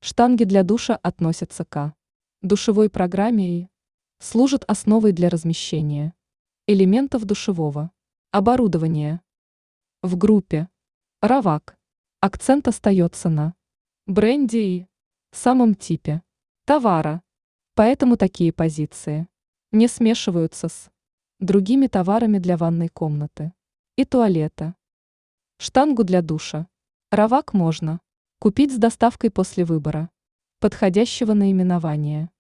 Штанги для душа относятся к душевой программе и служат основой для размещения элементов душевого оборудования. В группе «Равак» акцент остается на бренде и самом типе товара, поэтому такие позиции не смешиваются с другими товарами для ванной комнаты и туалета. Штангу для душа «Равак» можно купить с доставкой после выбора подходящего наименования.